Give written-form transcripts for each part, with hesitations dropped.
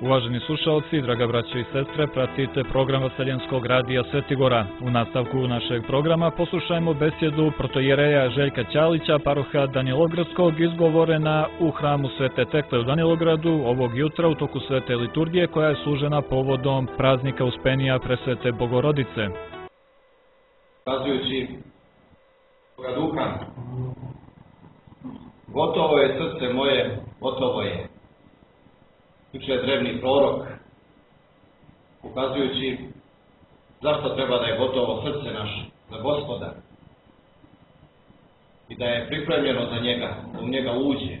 Uvaženi slušalci, draga braćo i sestre, pratite program Vaseljenskog radija Svetigora. U nastavku našeg programa poslušajmo besjedu protojereja Željka Ćalića, paroha Danilogradskog, izgovorena u hramu Svete Tekle u Danilogradu ovog jutra u toku svete liturgije koja je služena povodom praznika Uspenija Presvete Bogorodice. Kazujući toga duha, gotovo je srce moje, gotovo je. Juče je drevni prorok, ukazujući zašto treba da je gotovo srce naše za Gospoda i da je pripremljeno za njega, da u njega uđe.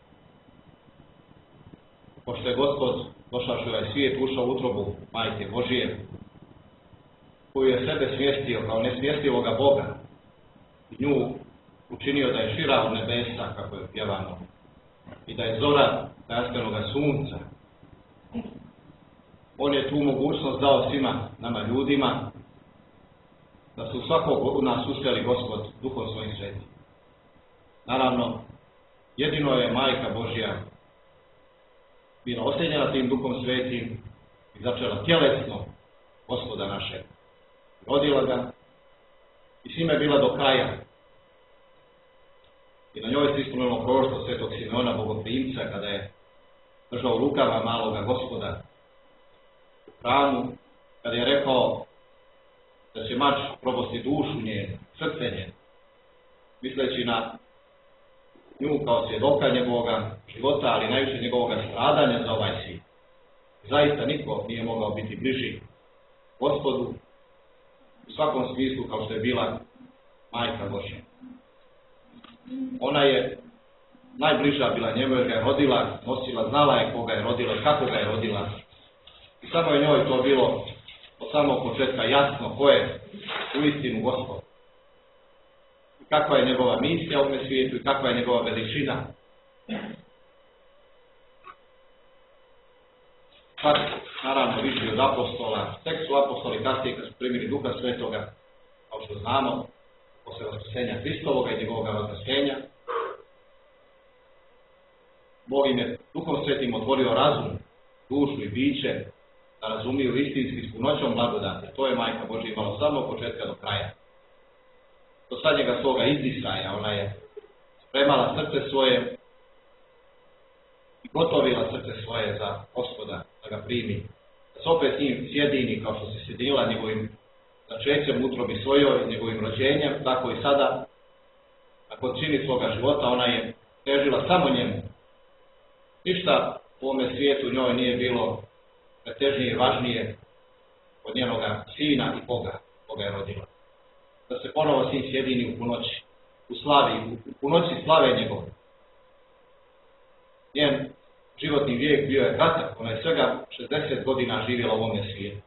Pošto je Gospod došavši ovaj svijet, ušao u utrobu Majke Božije, koju je sebe smjestio kao nesmjestivoga Boga i nju učinio da je šira od nebesa, kako je pjevano, i da je zora tajanstvenoga sunca. On je tu mogućnost dao svima nama ljudima da su svakog od nas uspjeli Gospod duhom svojim svetim. Naravno, jedino je Majka Božja bila osljednjena tim duhom svetim i začela tjelesno Gospoda našeg. Rodila ga i s njime je bila do kraja. I na njoj se ispunilo proroštvo svetog Simeona Bogoprimca kada je držao u rukama maloga Gospoda u hramu, kada je rekao da će mač probosti dušu njenu, srce njenu, misleći na nju kao svjedoka njegovoga života, ali najviše njegovoga stradanja za ovaj svijet. Zaista niko nije mogao biti bliži Gospodu u svakom smislu kao što je bila Majka Božja. Ona je najbliža bila njemu jer ga je rodila, nosila, znala je koga je rodila, kako ga je rodila. I samo je njoj to bilo od samog početka jasno ko je uistinu Gospod. I kakva je njegova misija u ovome svijetu i kakva je njegova veličina. Sad, naravno, viši od apostola, tek su apostoli kasnije kad su primili Duha Svetoga, kao što znamo, posle vaskrsenja Hristovoga i njegovoga vaskrsenja. Bog im je Duhom Svetim otvorio razum, dušu i biće, da razumiju istinski s punoćom blagodati. To je Majka Božja imala od samog početka do kraja. Do sadnjega svoga izdisaja ona je spremala srce svoje i gotovila srce svoje za Gospoda, da ga primi. Da se opet s njim sjedini kao što se sjedinila njegovim začećem utrobi svojoj, njegovim rođenjem, tako i sada, nakon čini svoga života, ona je težila samo njemu. Ništa u ovome svijetu njoj nije bilo pretežnije i važnije od njenoga sina i Boga, koga je rodila. Da se ponovo s njim sjedini u punoći, u slavi, u punoći slave njegove. Njen životni vijek bio je kratak, ona je svega 60 godina živjela u ovome svijetu.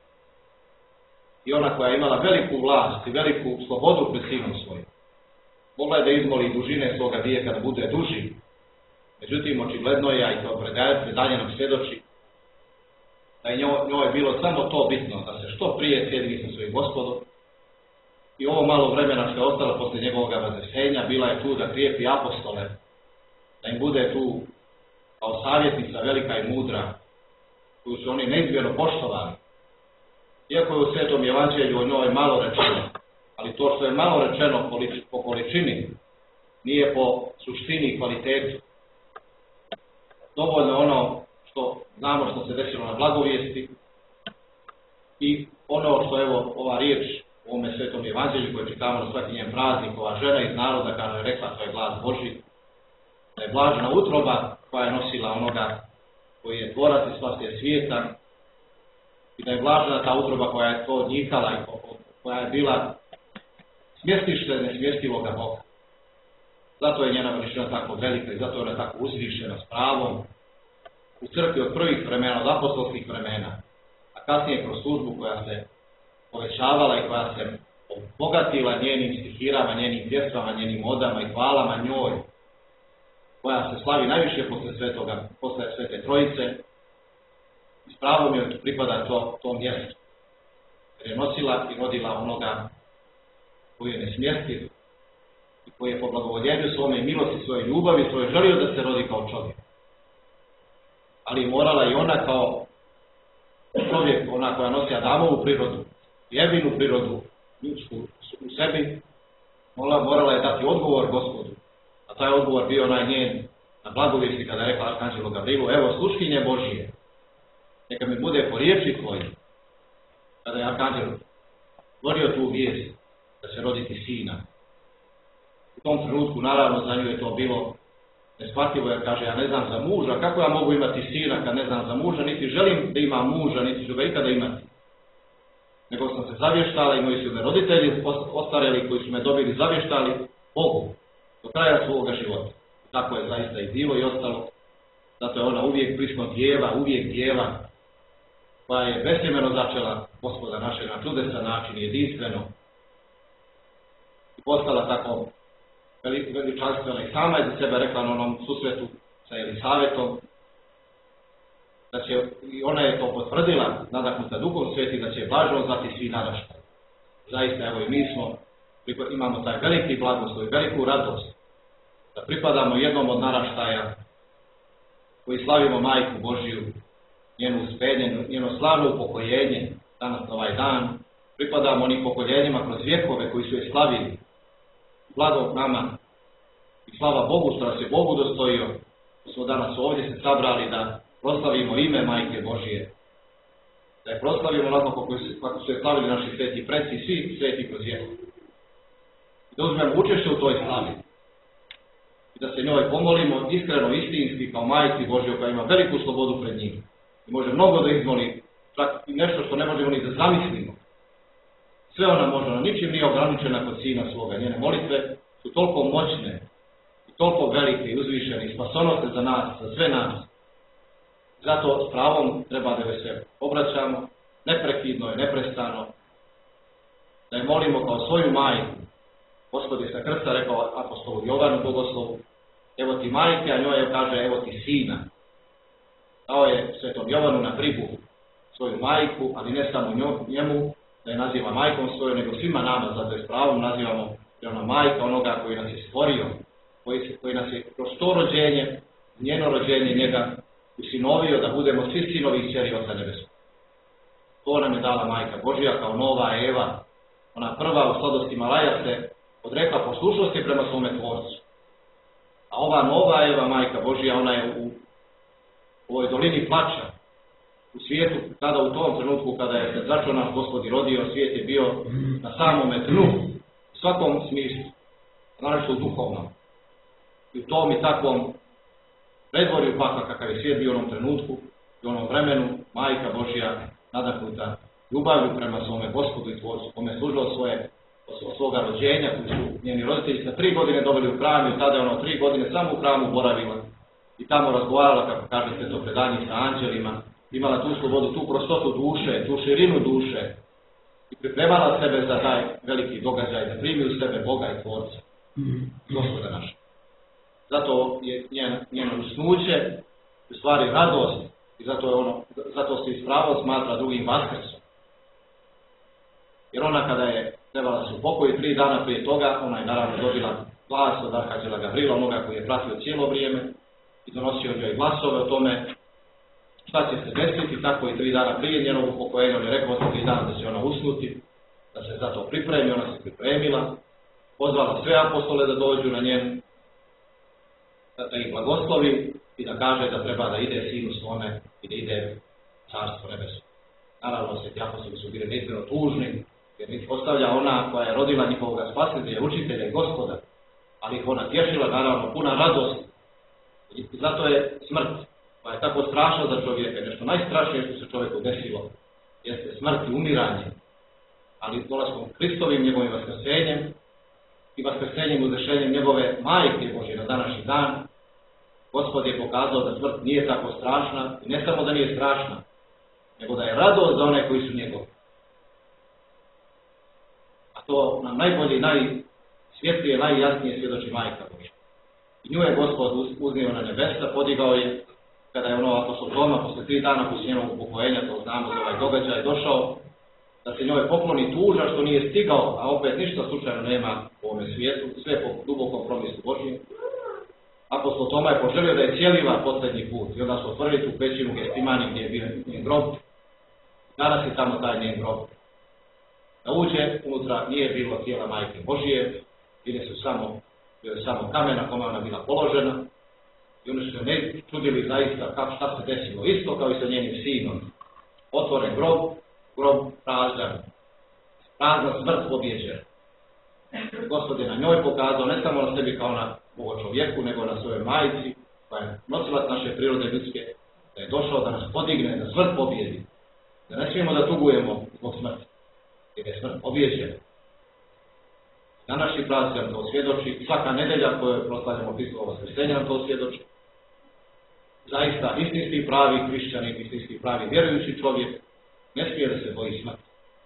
I ona koja je imala veliku vlast i veliku slobodu pred sinom svojim, mogla je da izmoli dužine svoga vijeka da bude duži. Međutim, očigledno je, a i to predanje nam svjedoči, da je njoj bilo samo to bitno, da se što prije sjedini sa svojim Gospodom. I ovo malo vremena što je ostalo posle njegovog vaskrsenja, bila je tu da krijepi apostole, da im bude tu kao savjetnica velika i mudra, koju su oni neizmjerno poštovali. Iako je u Svetom Evanđelju o njoj malo rečeno, ali to što je malo rečeno po količini, nije po suštini i kvalitetu. Dovoljno ono što znamo što se desilo na blagovijesti i ono što evo ova riječ u ovome Svetom Evanđelju koje čitamo na svaki njen praznik, ova žena iz naroda kaže rekla to je glas Božji, da je blažena utroba koja je nosila onoga koji je tvorac i spasitelj svijeta i da je blažena ta utroba koja je to njikala i koja je bila smjestište nesmjestivoga Boga. Zato je njena veličina tako velika i zato je ona tako uzvišena s pravom u crkvi od prvih vremena, od apostolskih vremena, a kasnije kroz službu koja se povećavala i koja se obogatila njenim stihirama, njenim pjesmama, njenim odama i hvalama njoj, koja se slavi najviše posle Svete Trojice, i s pravom joj pripada to mjesto. Jer je nosila i rodila onoga koji je nesmjestiv i koji je po blagovoljenju svome i milosti svoje ljubavi svoje želio da se rodi kao čovjek. ali morala i ona kao čovjek, ona koja nosi Adamovu prirodu, Evinu prirodu ljudsku u sebi, morala je dati odgovor Gospodu. A taj odgovor bio onaj njen na blagovijesti kada je rekla arkanđelu Gabrielu, evo sluškinje Božije, neka mi bude po riječi tvojim. Kada je arkanđel govorio tu vijest da će roditi sina. U tom trenutku, naravno, za nju je to bilo neshvatljivo, jer kaže, ja ne znam za muža, kako ja mogu imati sina kad ne znam za muža, niti želim da imam muža, niti ću ga ikada imati. Nego sam se zavještala i moji su me roditelji ostareli koji su me dobili zavještali Bogu do kraja svoga života. Tako je zaista i bilo i ostalo. Zato je ona uvijek prisno djeva, uvijek djeva koja je besljemeno začela Gospoda našeg na čudesan način, jedinstveno. I postala tako veličanstvena i sama je za sebe rekla na onom susretu sa Elisavetom, da će, i ona je to potvrdila, nadahnuta Duhom Svetim, da će blaženo zvati svi naraštaj. Zaista, evo i mi imamo taj veliki blagoslov i veliku radost da pripadamo jednom od naraštaja koji slavimo Majku Božiju, njenu uspenje, njeno slavno upokojenje, danas na ovaj dan, pripadamo onim pokoljenjima kroz vjekove koji su je slavili. Blago nama i slava Bogu što nas je Bogu dostojio, što smo danas ovdje se sabrali da proslavimo ime Majke Božije, da je proslavimo onako kako su je slavili naši sveti preci, svi sveti kroz vjekove. I da uzmemo učešće u toj slavi i da se njoj pomolimo iskreno, istinski, kao Majci Božjoj koja ima veliku slobodu pred njim i može mnogo da izmoli, čak i nešto što ne možemo ni da zamislimo. Sve ona može, ona ničim nije ograničena kod Sina svoga. Njene molitve su toliko moćne i toliko velike i uzvišene i spasonosne za nas, za sve nas. Zato s pravom treba da joj se obraćamo, neprekidno i neprestano, da je molimo kao svoju majku. Gospod je sa krsta rekao apostolu Jovanu Bogoslovu, evo ti majke, a njoj kaže evo ti sina. Dao je svetom Jovanu na brigu svoju majku, ali ne samo njemu, da je naziva majkom svoju, nego svima nama, zato je s pravom nazivamo je ona majka onoga koji nas je stvorio, koji nas je kroz to rođenje, njeno rođenje, njega usinovio da budemo svi sinovi i kćeri Oca Nebeskog. To nam je dala Majka Božja kao nova Eva. Ona prva u sladosti Malaja se odrekla poslušnosti prema svome Tvorcu. A ova nova Eva, Majka Božja, ona je u ovoj dolini plača, u svijetu, kada u tom trenutku kada je začunaš Gospod i rodio, svijet je bio na samome dnu, u svakom smislu, naravno u duhovnom. I u tom i takvom predvorju pakla kakav je svijet bio u onom trenutku i u onom vremenu, Majka Božja nadahnuta ljubavlju prema svome Gospodu i Tvorcu, kome je služilo od svoga rođenja, koji su njeni roditelji sa 3 godine doveli u hram i tada je ono 3 godine samo u hramu boravila i tamo razgovarala, kako kažete, to predanje sa anđelima, imala tu slobodu, tu prostotu duše, tu širinu duše i pripremala sebe za taj veliki događaj, da primi u sebe Boga i Tvorca, Gospoda naša. Zato je njeno usnuće u stvari radost i zato se ispravo smatra drugim vaskrsom. Jer ona kada je trebala se upokojiti 3 dana prije toga, ona je naravno dobila glas od arkanđela Gabriela, onoga koji je pratio cijelo vrijeme i donosio njoj glasove o tome šta će se desiti, tako i 3 dana prije njenog upokojenja, on je rekao 3 dana da će ona usnuti, da se za to pripremi, ona se pripremila, pozvala sve apostole da dođu na njenu, da ih blagoslovi i da kaže da treba da ide sinu svome i da ide carstvo nebesko. Naravno, sveti apostoli su bili neizmjerno tužni, jer ih ostavlja ona koja je rodila njihovog spasitelja, učitelja i Gospoda, ali ih ona tješila, naravno, puna radost. I zato je smrt, koja je tako strašna za čovjeka, nešto najstrašnije što se čovjeku desilo, jeste smrt i umiranje. Ali dolaskom Hristovim, njegovim vaskrsenjem i vaskrsenjem i uzešenjem njegove Majke Božje na današnji dan, Gospod je pokazao da smrt nije tako strašna i ne samo da nije strašna, nego da je radost za one koji su njegovi. A to nam najbolje, najsvjetlije, najjasnije svjedoči Majka Božja. I nju je Gospod uznio na nebesa, podigao je, kada je apostol Toma posle 3 dana poslije njenog upokojenja, to znamo za ovaj događaj, došao da se njoj pokloni tuža što nije stigao, a opet ništa slučajno nema u ovome svijetu, sve po dubokom promislu Božjem. apostol Toma je poželio da je cijeliva posljednji put i onda su otvorili tu pećinu Gestimani gdje je bio njen grob. Danas je tamo taj njen grob. Da uđe unutra nije bilo tijela Majke Božije, bio je samo kamen na kome ona bila položena i oni su se ne čudili zaista šta se desilo. Isto kao i sa njenim sinom. Otvoren grob prazan. Prazna smrt pobjeđena. Gospod je na njoj pokazao ne samo na sebi kao na čovjeku, nego na svojoj majci, koja je nosilac naše prirode ljudske, da je došao da nas podigne, da smrt pobjedi. Da ne smijemo da tugujemo zbog smrti, jer je smrt pobjeđena. Današnji praznik nam to svjedoči, svaka nedelja koju proslavljamo Hristovo vaskrsenje nam to svjedoči. Zaista, istinski pravi hrišćanin, istinski pravi vjerujući čovjek, ne smije da se boji smrti.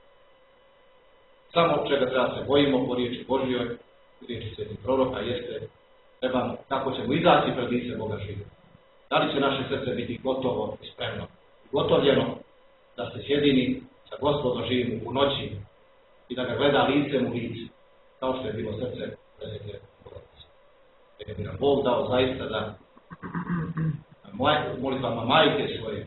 Samo čega treba se bojimo po riječi Božjoj, u riječi svetih proroka, jeste trebamo kako ćemo izaći pred lice Boga života. Da li će naše srce biti gotovo i spremno, gotovljeno da se sjedini sa Gospodom živim u noći i da ga gleda licem u lice, kao što je bilo srce presvete Bogorodice. Jer bi nam Bog dao zaista da molitvama majke svoje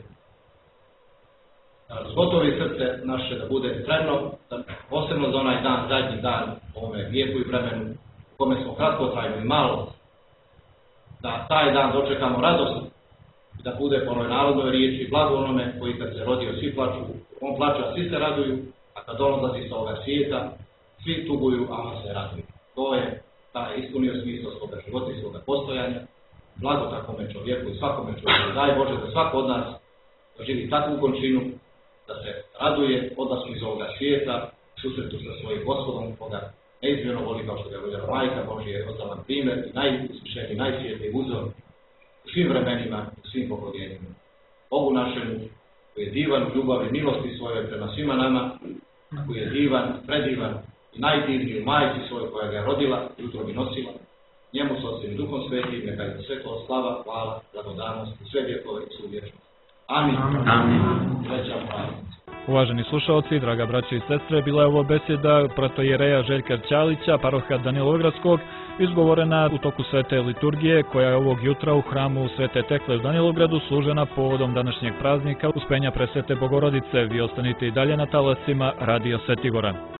da razgotovi srce naše, da bude spremno, posebno za onaj dan, zadnji dan u ovome vijeku i vremenu u kome smo kratkotrajno i malo, da taj dan dočekamo radost i da bude po onoj narodnoj riječi blago onome koji kad se rodio svi plaču, on plače, a svi se raduju, a kad on odlazi sa ovoga svijeta, svi tuguju, a on se raduju. To je taj ispunio smisao svoga života i svoga postojanja, blago takvome čovjeku i svakome čovjeku. Daj Bože da svako od nas doživi takvu končinu, da se raduje odlasku iz ovoga svijeta, susretu sa svojim Gospodom, koga neizmjerno voli kao što ga voljela Majka Božja, je ostalan primjer i najiskušeniji, najsvijetliji uzor u svim vremenima, u svim pokoljenjima. Bogu našemu, koji je divan u ljubavi, milosti svoje prema svima nama, koji je divan, predivan i najdivniji u majci svoje koja ga je rodila, jutro bi nosila, njemu s Otcem i Duhom Svetim, neka je sve to slava, hvala, blagodanost i sve vjekove i svu vječnost. Amin. Amin. Srećan praznik. Uvaženi slušalci, draga braće i sestre, bila je ovo besjeda protoijereja Željka Ćalića, paroha Danilogradskog, izgovorena u toku svete liturgije, koja je ovog jutra u hramu Svete Tekle u Danilogradu služena povodom današnjeg praznika Uspenja Presvete Bogorodice. Vi ostanite i dalje na talasima Radio Svetigora.